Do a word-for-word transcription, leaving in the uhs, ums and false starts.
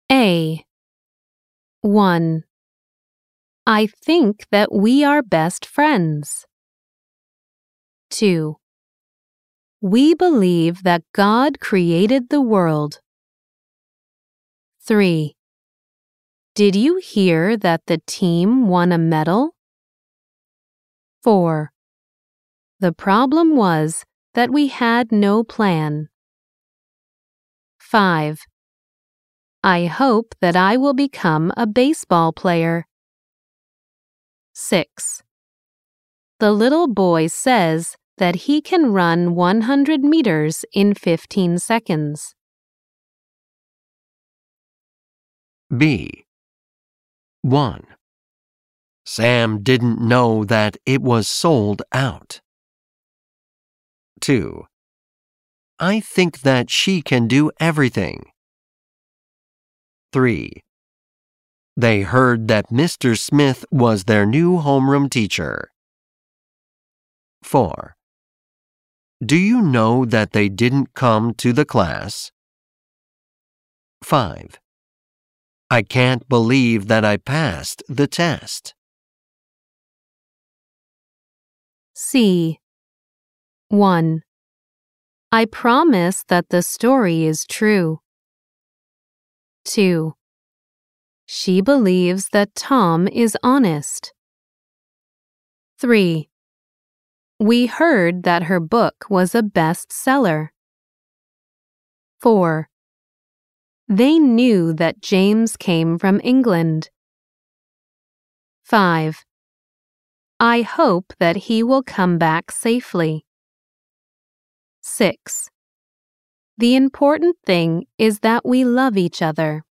A. one. I think that we are best friends. two. We believe that God created the world. three. Did you hear that the team won a medal? four. The problem was that we had no plan. five. I hope that I will become a baseball player. six. The little boy says that he can run one hundred meters in fifteen seconds. B. one. Sam didn't know that it was sold out. two. I think that she can do everything. three. They heard that Mister Smith was their new homeroom teacher. four. Do you know that they didn't come to the class? five. I can't believe that I passed the test. C. one. I promise that the story is true. two. She believes that Tom is honest. three. We heard that her book was a bestseller. four. They knew that James came from England. five. I hope that he will come back safely. six. The important thing is that we love each other.